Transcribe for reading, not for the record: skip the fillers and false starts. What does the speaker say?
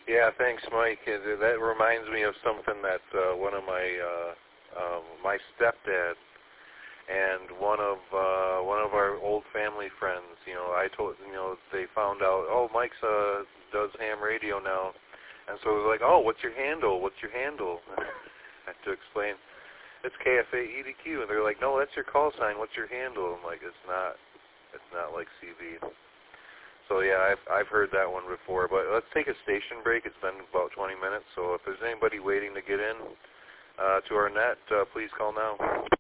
Yeah, thanks, Mike. That reminds me of something that one of my stepdad and one of our old family friends, I told, they found out, oh, Mike's does ham radio now, and so they're like, oh, what's your handle? What's your handle? I had to explain, it's KFA EDQ, and they're like, no, that's your call sign. What's your handle? I'm like, it's not like CV. So yeah, I've heard that one before. But let's take a station break. It's been about 20 minutes. So if there's anybody waiting to get in to our net, please call now.